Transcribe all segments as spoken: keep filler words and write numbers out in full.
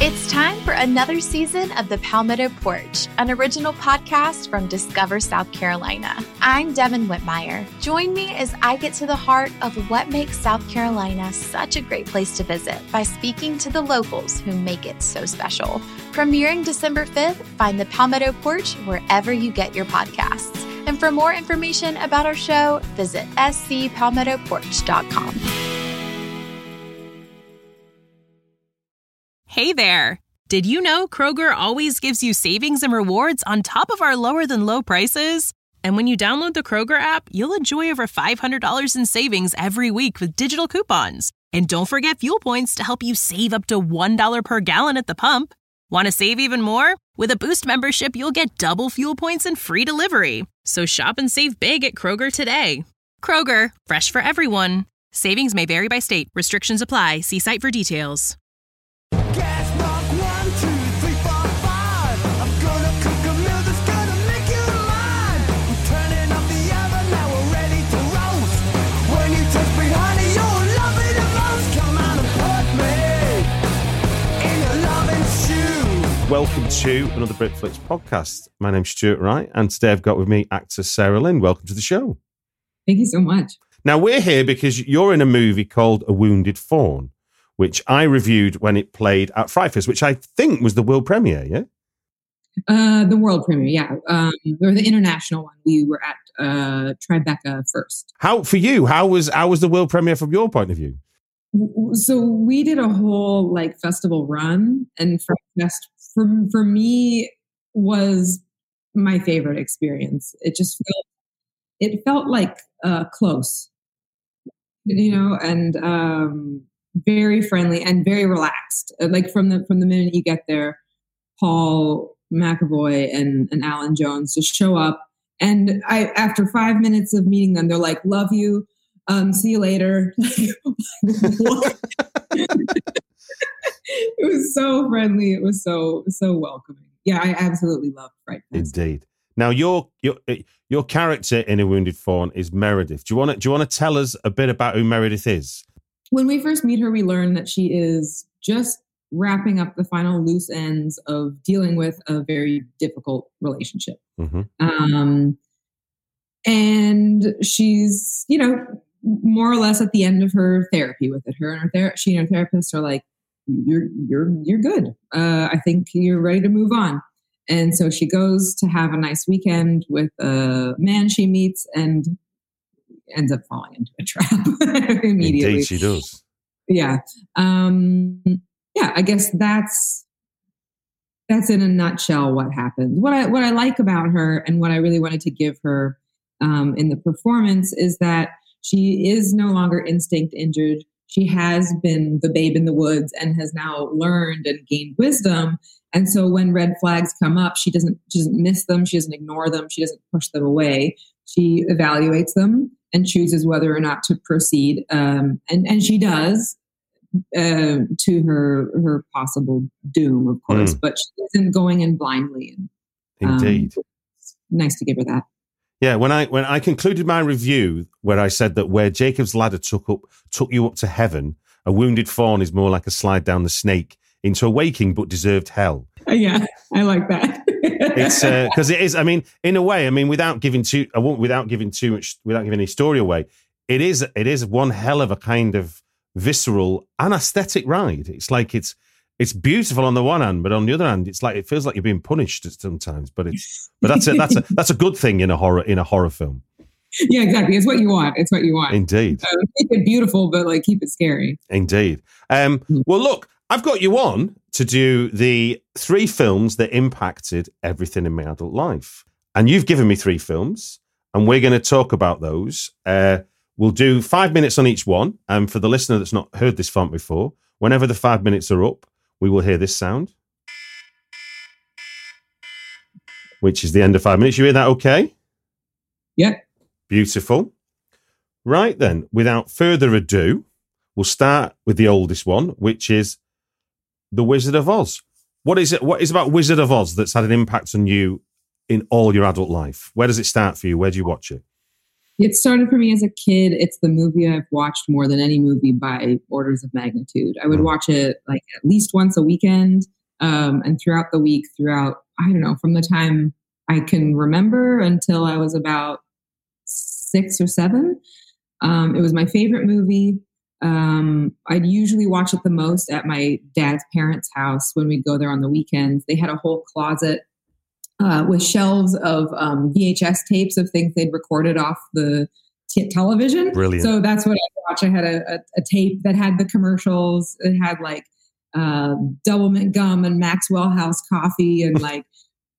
It's time for another season of The Palmetto Porch, an original podcast from Discover South Carolina. I'm Devin Whitmire. Join me as I get to the heart of what makes South Carolina such a great place to visit by speaking to the locals who make it so special. Premiering December fifth, find The Palmetto Porch wherever you get your podcasts. And for more information about our show, visit s c palmetto porch dot com. Hey there! Did you know Kroger always gives you savings and rewards on top of our lower-than-low prices? And when you download the Kroger app, you'll enjoy over five hundred dollars in savings every week with digital coupons. And don't forget fuel points to help you save up to one dollar per gallon at the pump. Want to save even more? With a Boost membership, you'll get double fuel points and free delivery. So shop and save big at Kroger today. Kroger, fresh for everyone. Savings may vary by state. Restrictions apply. See site for details. Gas mark one, two, three, four, five. I'm gonna cook a meal that's gonna make you mine. We're turning up the oven, now we're ready to roast. When you touch me, honey, you'll love it the most. Come on and put me in your loving shoe. Welcome to another Britflix podcast. My name's Stuart Wright, and today I've got with me actor Sarah Lynn. Welcome to the show. Thank you so much. Now, we're here because you're in a movie called A Wounded Fawn, which I reviewed when it played at Fright Fest, which I think was the world premiere, yeah? Uh, the world premiere, yeah. Um, or the international one. We were at uh, Tribeca first. How for you? How was how was the world premiere from your point of view? So we did a whole like festival run, and Fright Fest for for me was my favorite experience. It just felt it felt like uh, close, you know, and. Um, very friendly and very relaxed. Like from the from the minute you get there, Paul McAvoy and, and Alan Jones just show up. And I, after five minutes of meeting them, they're like, love you. Um, see you later. What? It was so friendly. It was so, so welcoming. Yeah, I absolutely love Fright Fest. Indeed. Now, your your your character in A Wounded Fawn is Meredith. Do you want to do you want to tell us a bit about who Meredith is? When we first meet her, we learn that she is just wrapping up the final loose ends of dealing with a very difficult relationship. Mm-hmm. Um, and she's, you know, more or less at the end of her therapy with it. Her and her ther- she and her therapist are like, "You're, you're, you're good. Uh, I think you're ready to move on." And so she goes to have a nice weekend with a man she meets, and ends up falling into a trap immediately. Indeed, she does. Yeah. Um, yeah, I guess that's that's in a nutshell what happens. What I what I like about her and what I really wanted to give her um, in the performance is that she is no longer instinct injured. She has been the babe in the woods and has now learned and gained wisdom. And so when red flags come up, she doesn't she doesn't miss them. She doesn't ignore them. She doesn't push them away. She evaluates them and chooses whether or not to proceed. Um, and, and she does uh, to her her possible doom, of course, mm. but she isn't going in blindly. And, Indeed. Um, nice to give her that. Yeah, when I when I concluded my review where I said that where Jacob's ladder took up took you up to heaven, A Wounded Fawn is more like a slide down the snake into a waking but deserved hell. Uh, yeah, I like that. It's because uh, it is. I mean, in a way, I mean, without giving too, I won't, without giving too much, without giving any story away, it is. It is one hell of a kind of visceral and aesthetic ride. It's like it's it's beautiful on the one hand, but on the other hand, it's like it feels like you're being punished sometimes. But it's but that's a that's a that's a good thing in a horror in a horror film. Yeah, exactly. It's what you want. It's what you want. Indeed. Uh, keep it beautiful, but like keep it scary. Indeed. Um, well, look, I've got you on to do the three films that impacted everything in my adult life. And you've given me three films, and we're going to talk about those. Uh, we'll do five minutes on each one. And for the listener that's not heard this font before, whenever the five minutes are up, we will hear this sound, which is the end of five minutes. You hear that okay? Yeah. Beautiful. Right then, without further ado, we'll start with the oldest one, which is The Wizard of Oz. What is it? What is about Wizard of Oz that's had an impact on you in all your adult life? Where does it start for you? Where do you watch it? It started for me as a kid. It's the movie I've watched more than any movie by orders of magnitude. I would mm. watch it like at least once a weekend. Um, and throughout the week, throughout, I don't know, from the time I can remember until I was about six or seven, um, it was my favorite movie. Um, I'd usually watch it the most at my dad's parents' house when we'd go there on the weekends. They had a whole closet uh, with shelves of um, V H S tapes of things they'd recorded off the t- television. Brilliant. So that's what I watch. I had a, a, a tape that had the commercials. It had like uh, Doublemint gum and Maxwell House coffee and like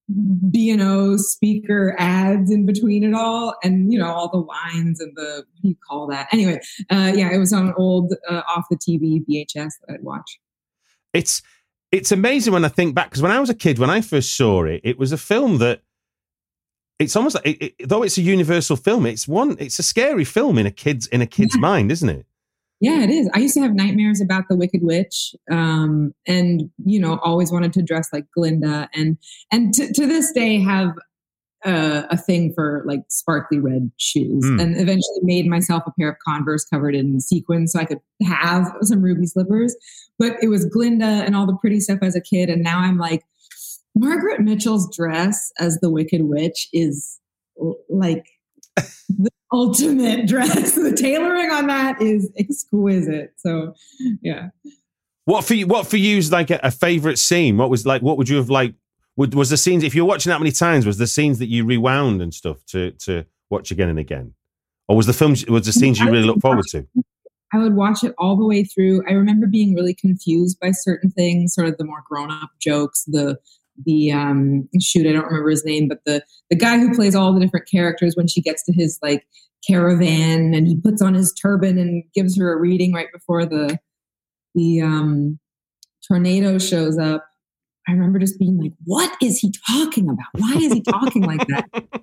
B and O speaker ads in between it all, and you know all the lines and the what do you call that? Anyway, uh, yeah, it was on an old uh, off the T V V H S that I'd watch. It's it's amazing when I think back, because when I was a kid, when I first saw it, it was a film that it's almost like it, it, though it's a universal film, it's one it's a scary film in a kid's in a kid's yeah. mind, isn't it? Yeah, it is. I used to have nightmares about the Wicked Witch, um, and you know, always wanted to dress like Glinda, and and to, to this day have uh, a thing for like sparkly red shoes, mm. and eventually made myself a pair of Converse covered in sequins so I could have some ruby slippers. But it was Glinda and all the pretty stuff as a kid, and now I'm like, Margaret Mitchell's dress as the Wicked Witch is like the ultimate dress. The tailoring on that is exquisite. So, yeah. What for you? What for you is like a, a favorite scene? What was like? What would you have like? Would, was the scenes? If you're watching that many times, was the scenes that you rewound and stuff to to watch again and again, or was the film? Was the scenes you really look forward to? I would watch it all the way through. I remember being really confused by certain things, sort of the more grown up jokes, the the um shoot I don't remember his name, but the the guy who plays all the different characters when she gets to his like caravan and he puts on his turban and gives her a reading right before the the um tornado shows up. I remember just being like, what is he talking about? Why is he talking like that?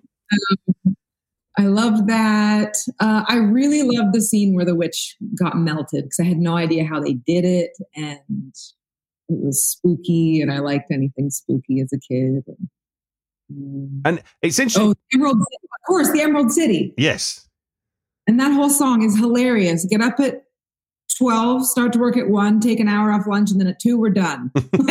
Um, I love that. Uh, I really loved the scene where the witch got melted because I had no idea how they did it, and it was spooky, and I liked anything spooky as a kid. And, um, and it's interesting. Oh, the Emerald City. Of course, the Emerald City. Yes. And that whole song is hilarious. Get up at twelve, start to work at one, take an hour off lunch, and then at two, we're done.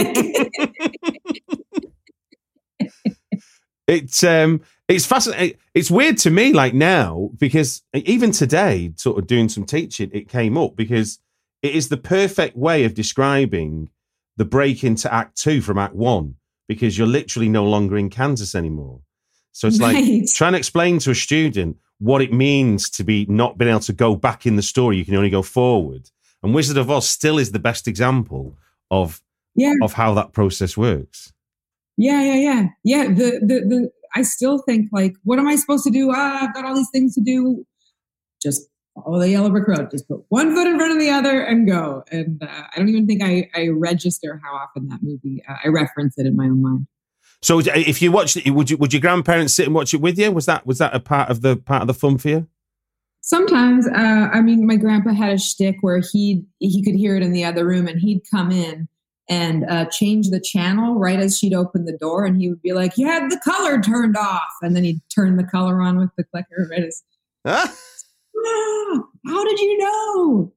It's um, it's fascinating. It's weird to me, like now, because even today, sort of doing some teaching, it came up because it is the perfect way of describing the break into Act Two from Act One, because you're literally no longer in Kansas anymore. So it's like right. trying to explain to a student what it means to be not being able to go back in the story. You can only go forward. And Wizard of Oz still is the best example of yeah. of how that process works. Yeah, yeah, yeah. Yeah, the, the, the, I still think like, what am I supposed to do? Ah, I've got all these things to do. Just follow the yellow brick road. Just put one foot in front of the other and go. And uh, I don't even think I, I register how often that movie, uh, I reference it in my own mind. So if you watched it, would you, would your grandparents sit and watch it with you? Was that, was that a part of the, part of the fun for you? Sometimes, uh, I mean, my grandpa had a shtick where he he could hear it in the other room, and he'd come in and uh, change the channel right as she'd open the door, and he would be like, "You had the color turned off," and then he'd turn the color on with the clicker. Right as, huh? Oh, how did you know?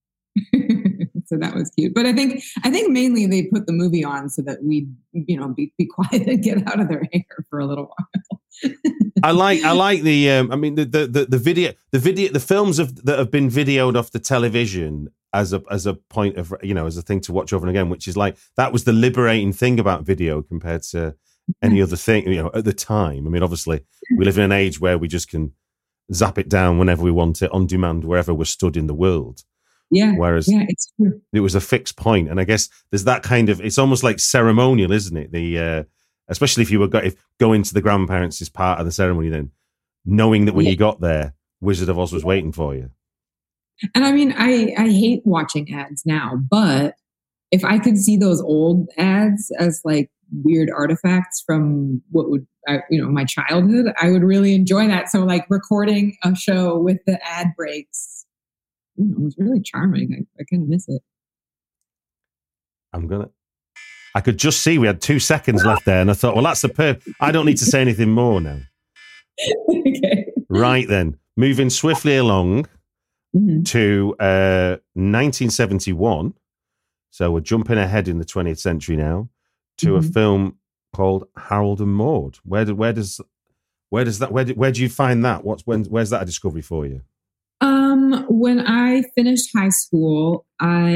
So that was cute. But I think I think mainly they put the movie on so that we'd you know be, be quiet and get out of their hair for a little while. I like I like the um, I mean the, the the the video the video the films of that have been videoed off the television as a as a point of you know as a thing to watch over and again, which is like that was the liberating thing about video compared to any other thing you know at the time. I mean, obviously we live in an age where we just can zap it down whenever we want it on demand wherever we're stood in the world. Yeah. Whereas yeah, it's true. It was a fixed point, and I guess there's that kind of it's almost like ceremonial, isn't it? The uh, especially if you were go, if going to the grandparents is part of the ceremony, then knowing that when yeah. you got there, Wizard of Oz was waiting for you. And I mean, I, I hate watching ads now, but if I could see those old ads as like weird artifacts from what would, uh, you know, my childhood, I would really enjoy that. So like recording a show with the ad breaks, you know, it was really charming. I, I kind of miss it. I'm going to. I could just see we had two seconds left there, and I thought, well, that's the perp. I don't need to say anything more now. Okay. Right then, moving swiftly along mm-hmm. to uh, nineteen seventy-one. So we're jumping ahead in the twentieth century now. to a Mhm. film called Harold and Maude. Where do, where does where does that where do, where do you find that? What's when where's that a discovery for you? Um, when I finished high school,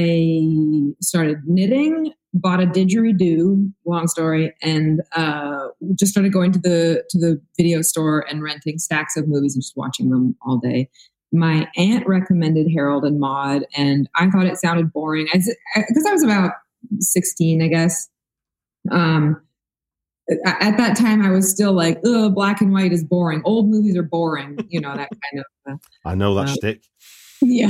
I started knitting, bought a didgeridoo, long story, and uh, just started going to the to the video store and renting stacks of movies and just watching them all day. My aunt recommended Harold and Maude, and I thought it sounded boring because I was about sixteen, I guess. Um, at that time, I was still like, "Ugh, black and white is boring. Old movies are boring." You know, that kind of. Uh, I know that uh, shtick. Yeah.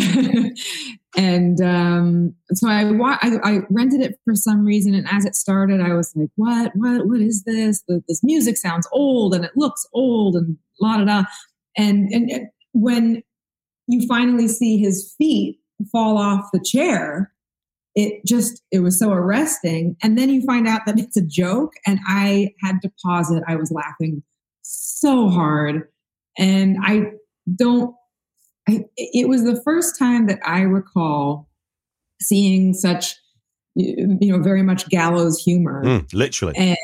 and um, so I, wa- I I rented it for some reason. And as it started, I was like, what, what, what is this? The, this music sounds old and it looks old and la da da. And, and it- when you finally see his feet fall off the chair, it just, it was so arresting. And then you find out that it's a joke. And I had to pause it. I was laughing so hard. And I don't, I, it was the first time that I recall seeing such, you know, very much gallows humor. Mm, literally. And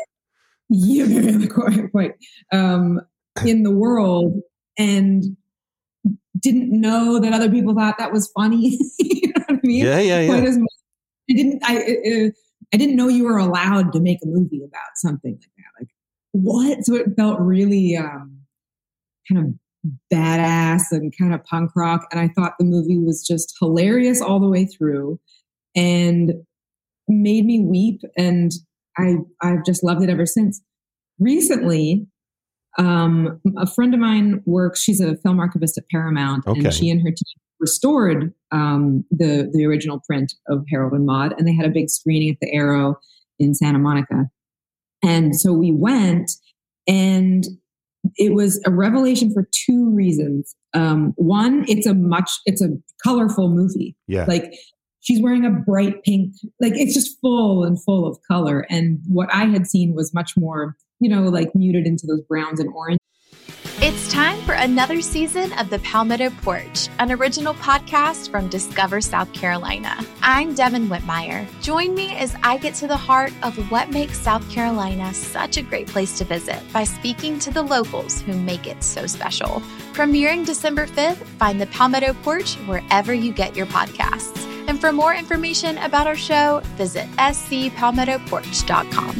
yeah, quite, quite um, in the world, and didn't know that other people thought that was funny. You know what I mean? Yeah, yeah, yeah. Quite as much. I didn't. I uh, I didn't know you were allowed to make a movie about something like that. Like what? So it felt really um, kind of badass and kind of punk rock. And I thought the movie was just hilarious all the way through, and made me weep. And I I've just loved it ever since. Recently, um, a friend of mine works. She's a film archivist at Paramount, Okay. and she and her team restored um, the the original print of Harold and Maude, and they had a big screening at the Arrow in Santa Monica. And so we went, and it was a revelation for two reasons. Um, one, it's a much, it's a colorful movie. Yeah. Like she's wearing a bright pink, like it's just full and full of color. And what I had seen was much more, you know, like muted into those browns and orange. It's time for another season of the Palmetto Porch, an original podcast from Discover South Carolina. I'm Devin Whitmire. Join me as I get to the heart of what makes South Carolina such a great place to visit by speaking to the locals who make it so special. Premiering December fifth, find the Palmetto Porch wherever you get your podcasts. And for more information about our show, visit s c palmetto porch dot com.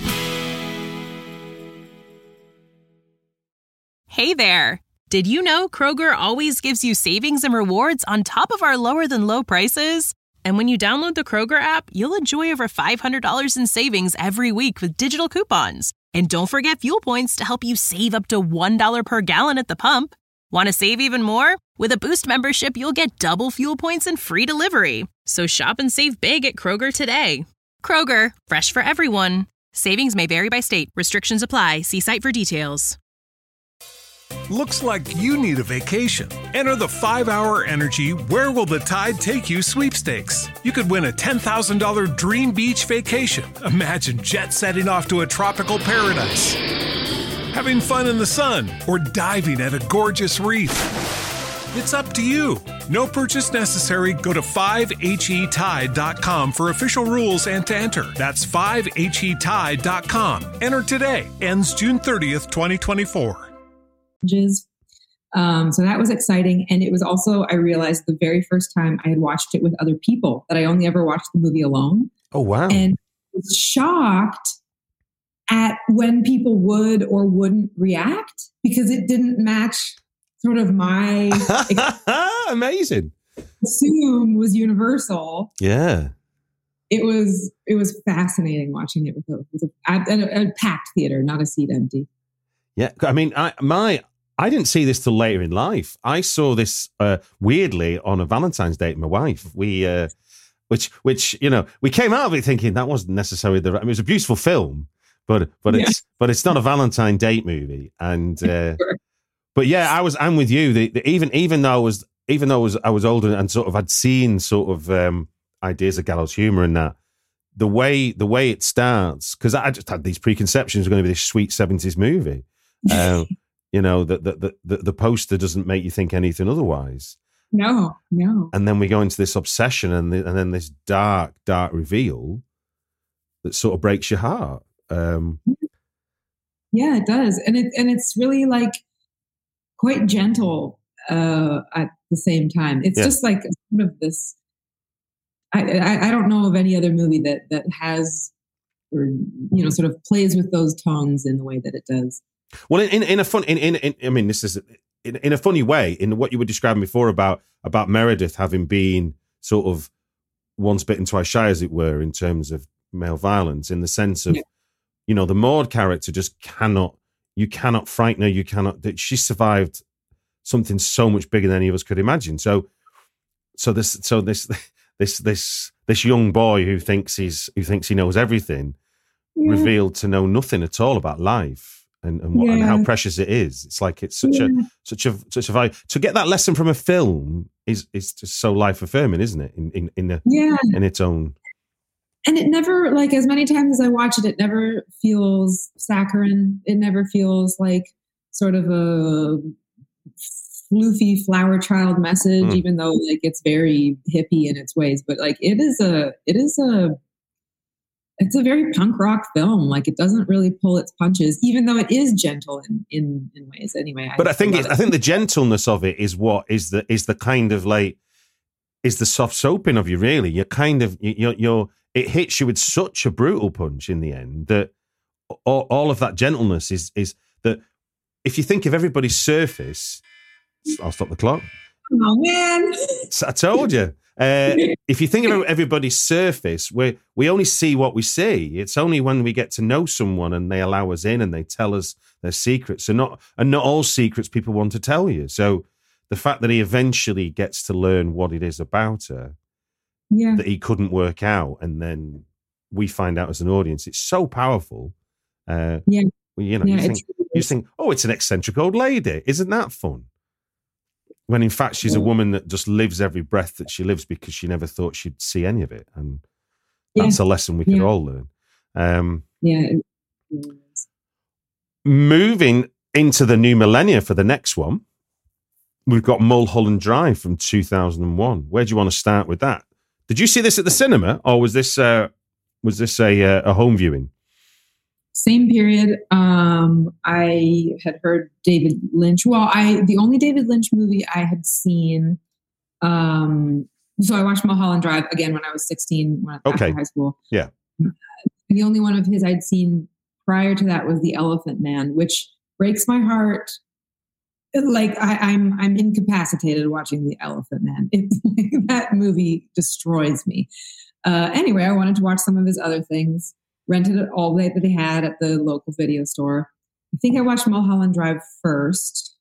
Hey there! Did you know Kroger always gives you savings and rewards on top of our lower than low prices? And when you download the Kroger app, you'll enjoy over five hundred dollars in savings every week with digital coupons. And don't forget fuel points to help you save up to one dollar per gallon at the pump. Want to save even more? With a Boost membership, you'll get double fuel points and free delivery. So shop and save big at Kroger today. Kroger, fresh for everyone. Savings may vary by state. Restrictions apply. See site for details. Looks like you need a vacation. Enter the five hour Energy Where Will the Tide Take You sweepstakes. You could win a ten thousand dollars dream beach vacation. Imagine jet setting off to a tropical paradise, having fun in the sun, or diving at a gorgeous reef. It's up to you. No purchase necessary. Go to five H E tide dot com for official rules and to enter. That's five H E tide dot com. Enter today. Ends June thirtieth, twenty twenty-four. Um, so that was exciting. And it was also, I realized the very first time I had watched it with other people, that I only ever watched the movie alone. Oh, wow. And I was shocked at when people would or wouldn't react, because it didn't match sort of my Amazing. assume was universal. Yeah. It was, it was fascinating watching it with a, with a, at a, a packed theater, not a seat empty. Yeah. I mean, I, my, I didn't see this till later in life. I saw this uh, weirdly on a Valentine's date with my wife. We, uh, which, which, you know, we came out of it thinking that wasn't necessarily the. I mean, it was a beautiful film, but, but Yeah. it's, but it's not a Valentine date movie. And, uh, but yeah, I was. I'm with you. The, the, even, even though I was, even though I was, I was older and sort of had seen sort of um, ideas of gallows humor and that. The way, the way it starts, because I just had these preconceptions. It was going to be this sweet seventies movie. Um, you know, the, the the the poster doesn't make you think anything otherwise. No, no. And then we go into this obsession, and the, and then this dark, dark reveal that sort of breaks your heart. Um, yeah, it does, and it and it's really like quite gentle uh, at the same time. It's Yeah. just like sort of this. I, I I don't know of any other movie that that has, or you know, sort of plays with those tones in the way that it does. Well, in, in, in a fun, in, in, in, I mean, this is in, in a funny way, in what you were describing before about, about Meredith having been sort of once bitten, twice shy, as it were, in terms of male violence, in the sense of, yeah. you know, the Maud character just cannot, you cannot frighten her. You cannot, she survived something so much bigger than any of us could imagine. So, so this, so this, this, this, this young boy who thinks he's, who thinks he knows everything, yeah. revealed to know nothing at all about life. And and, what, yeah. and how precious it is. It's like it's such yeah. a such a such a value. To get that lesson from a film is is just so life affirming, isn't it? In in in, a, yeah. in its own. And it never, like, as many times as I watch it, it never feels saccharine. It never feels like sort of a floofy flower child message, mm. even though like it's very hippie in its ways. But like it is a it is a It's a very punk rock film. Like it doesn't really pull its punches, even though it is gentle in in, in ways. Anyway, but I, I think I, it's, I think the gentleness of it is what is the is the kind of like is the soft soaping of you. Really, you're kind of you're you're it hits you with such a brutal punch in the end that all, all of that gentleness is is that if you think of everybody's surface, I'll stop the clock. Oh man, I told you. Uh, if you think about everybody's surface, we we only see what we see. It's only when we get to know someone and they allow us in and they tell us their secrets. And not and not all secrets people want to tell you. So the fact that he eventually gets to learn what it is about her yeah. that he couldn't work out, and then we find out as an audience, it's so powerful. Uh, yeah, well, you know, yeah, you think you think, oh, it's an eccentric old lady. Isn't that fun? When in fact she's a woman that just lives every breath that she lives because she never thought she'd see any of it. And that's yeah. a lesson we could yeah. all learn. Um, yeah. Moving into the new millennia for the next one, we've got Mulholland Drive from two thousand one. Where do you want to start with that? Did you see this at the cinema, or was this uh, was this a, uh, a home viewing? Same period. Um, I had heard David Lynch. Well, I the only David Lynch movie I had seen. Um, so I watched Mulholland Drive again when I was sixteen, when okay. after high school. Yeah. And the only one of his I'd seen prior to that was The Elephant Man, which breaks my heart. Like I, I'm, I'm incapacitated watching The Elephant Man. It's like, that movie destroys me. Uh, anyway, I wanted to watch some of his other things. Rented it all that they had at the local video store. I think I watched Mulholland Drive first.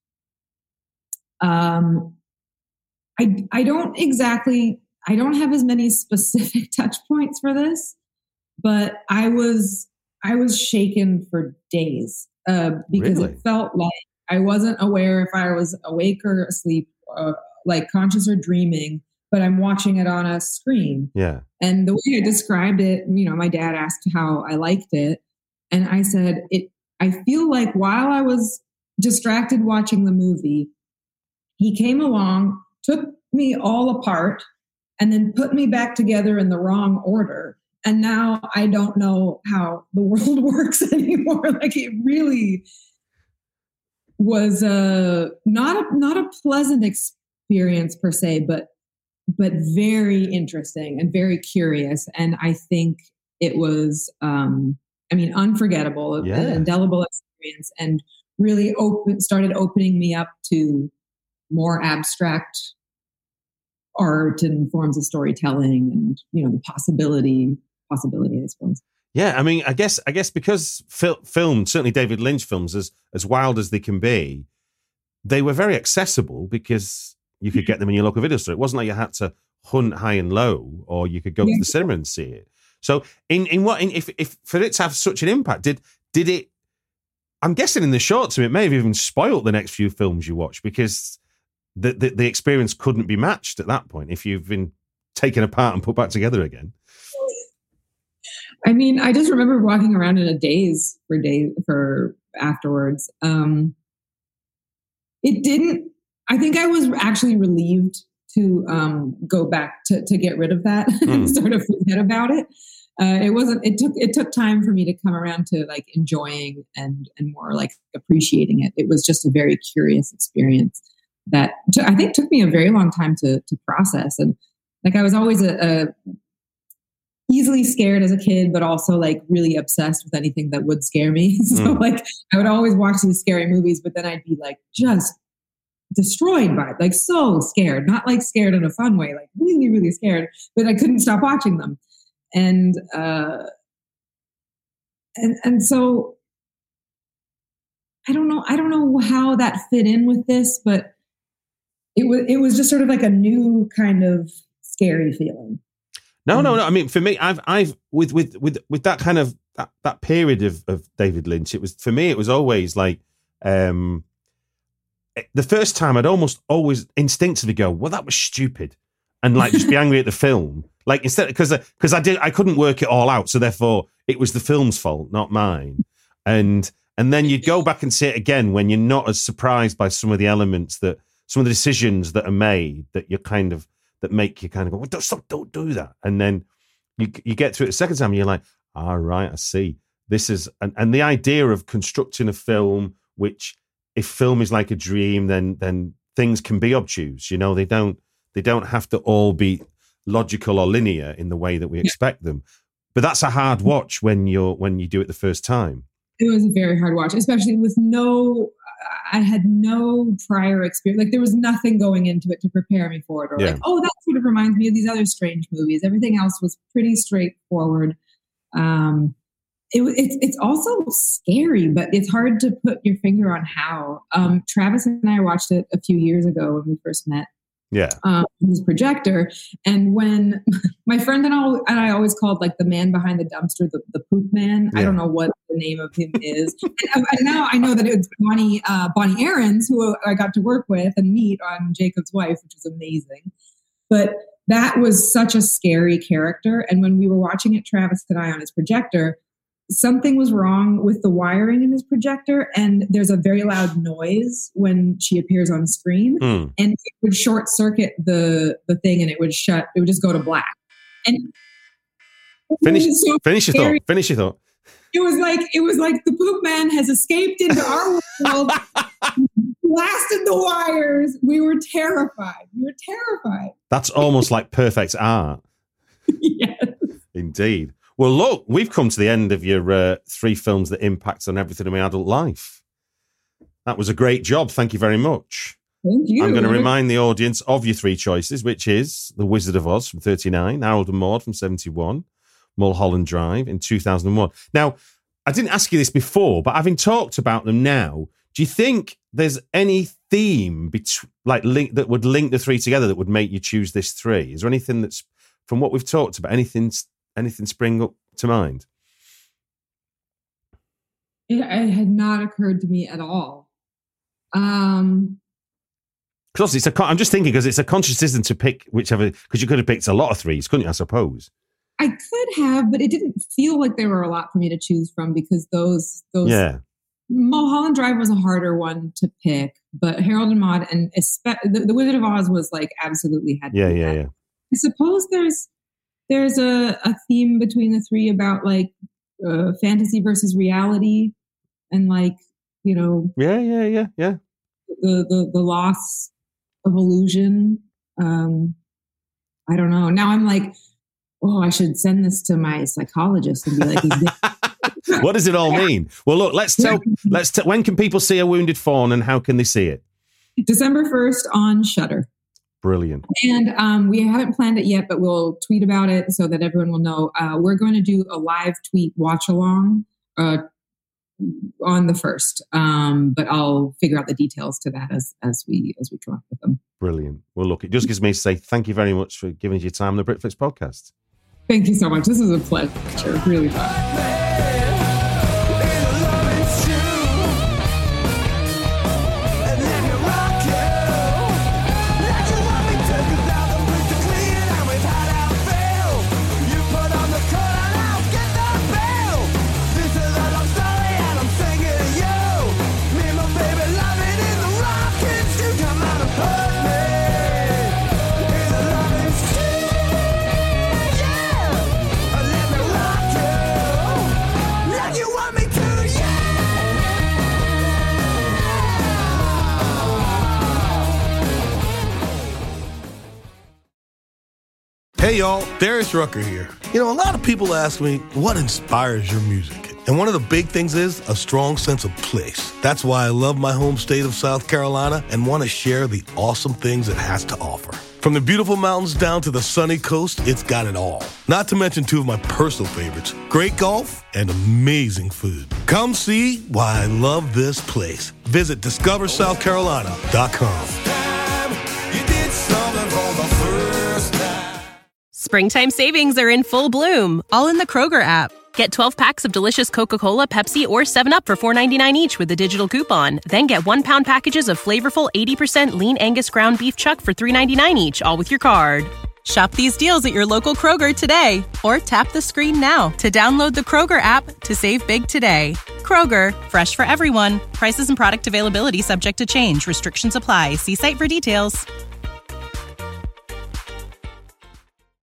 Um, I I don't exactly I don't have as many specific touch points for this, but I was I was shaken for days uh, because really? It felt like I wasn't aware if I was awake or asleep, uh, like conscious or dreaming. But I'm watching it on a screen. Yeah. And the way I described it, you know, my dad asked how I liked it. And I said, it, I feel like while I was distracted watching the movie, he came along, took me all apart, and then put me back together in the wrong order. And now I don't know how the world works anymore. Like it really was a, not a, not a pleasant experience per se, but but very interesting and very curious. And I think it was, um, I mean, unforgettable, yeah. an indelible experience, and really open, started opening me up to more abstract art and forms of storytelling and, you know, the possibility, possibility, I suppose. Yeah. I mean, I guess, I guess because fil- film, certainly David Lynch films, as, as wild as they can be, they were very accessible because you could get them in your local video store. It wasn't like you had to hunt high and low, or you could go yeah. to the cinema and see it. So, in in what in, if if for it to have such an impact, did did it? I'm guessing in the short term, it may have even spoiled the next few films you watch because the the, the experience couldn't be matched at that point if you've been taken apart and put back together again. I mean, I just remember walking around in a daze for days for afterwards. Um, it didn't. I think I was actually relieved to um, go back to, to get rid of that mm. and sort of forget about it. uh, it wasn't. It took it took time for me to come around to like enjoying and and more like appreciating it. It was just a very curious experience that t- I think took me a very long time to to process. And like I was always a, a easily scared as a kid, but also like really obsessed with anything that would scare me. So mm. like I would always watch these scary movies, but then I'd be like just destroyed by it, like so scared, not like scared in a fun way, like really, really scared, but I couldn't stop watching them. And, uh, and, and so I don't know, I don't know how that fit in with this, but it was, it was just sort of like a new kind of scary feeling. No, no, no. I mean, for me, I've, I've, with, with, with, with that kind of, that, that period of, of David Lynch, it was, for me, it was always like, um, the first time I'd almost always instinctively go, well, that was stupid. And like, just be angry at the film. Like instead, because, because I did, I couldn't work it all out. So therefore it was the film's fault, not mine. And, and then you'd go back and see it again when you're not as surprised by some of the elements that, some of the decisions that are made that you're kind of, that make you kind of go, well, don't, stop, don't do that. And then you you get through it the second time and you're like, all right, I see. This is, and, and the idea of constructing a film, which if film is like a dream, then then things can be obtuse. You know, they don't they don't have to all be logical or linear in the way that we expect them. But that's a hard watch when you're when you do it the first time. It was a very hard watch, especially with no, I had no prior experience. Like there was nothing going into it to prepare me for it, or yeah. like, oh, that sort of reminds me of these other strange movies. Everything else was pretty straightforward. Um, it, it's it's also scary, but it's hard to put your finger on how. Um, Travis and I watched it a few years ago when we first met. Yeah, um, his projector, and when my friend and I and I always called like the man behind the dumpster the, the poop man. Yeah. I don't know what the name of him is, and, and now I know that it's Bonnie uh, Bonnie Aarons, who I got to work with and meet on Jacob's Wife, which was amazing. But that was such a scary character, and when we were watching it, Travis and I on his projector, something was wrong with the wiring in his projector, and there's a very loud noise when she appears on screen, mm. and it would short circuit the the thing, and it would shut. It would just go to black. And finish, so finish your thought. Finish your thought. It was like it was like the poop man has escaped into our world, blasted the wires. We were terrified. We were terrified. That's almost like perfect art. Yes, indeed. Well, look, we've come to the end of your uh, three films that impact on everything in my adult life. That was a great job. Thank you very much. Thank you. I'm going to remind the audience of your three choices, which is The Wizard of Oz from thirty-nine, Harold and Maude from seventy-one, Mulholland Drive in two thousand one. Now, I didn't ask you this before, but having talked about them now, do you think there's any theme bet- like link that would link the three together that would make you choose this three? Is there anything that's, from what we've talked about, anything... Anything spring up to mind? It, it had not occurred to me at all. Um, because it's a. I'm just thinking because it's a conscious decision to pick whichever. Because you could have picked a lot of threes, couldn't you? I suppose. I could have, but it didn't feel like there were a lot for me to choose from because those those. Yeah. Mulholland Drive was a harder one to pick, but Harold and Maude and espe- the, the Wizard of Oz was like absolutely had. To yeah, yeah, that. yeah. I suppose there's. There's a, a theme between the three about like uh, fantasy versus reality and like, you know. Yeah, yeah, yeah, yeah. The, the, the loss of illusion. Um, I don't know. Now I'm like, oh, I should send this to my psychologist and be like, is this- what does it all mean? Well, look, let's tell, let's tell, when can people see A Wounded Fawn and how can they see it? December first on Shudder. Brilliant. And um, we haven't planned it yet, but we'll tweet about it so that everyone will know. Uh, we're going to do a live tweet watch along uh, on the first, um, but I'll figure out the details to that as as we as we come up with them. Brilliant. Well, look, it just gives me to say thank you very much for giving us your time on the Britflix podcast. Thank you so much. This is a pleasure. Really fun. Let me rock Hey y'all, Darius Rucker here. You know, a lot of people ask me, what inspires your music? And one of the big things is a strong sense of place. That's why I love my home state of South Carolina and want to share the awesome things it has to offer. From the beautiful mountains down to the sunny coast, it's got it all. Not to mention two of my personal favorites, great golf and amazing food. Come see why I love this place. Visit discover south carolina dot com. Springtime savings are in full bloom, all in the Kroger app. Get twelve packs of delicious Coca-Cola, Pepsi, or seven up for four ninety-nine each with a digital coupon. Then get one-pound packages of flavorful eighty percent lean Angus ground beef chuck for three ninety-nine each, all with your card. Shop these deals at your local Kroger today, or tap the screen now to download the Kroger app to save big today. Kroger, fresh for everyone. Prices and product availability subject to change. Restrictions apply. See site for details.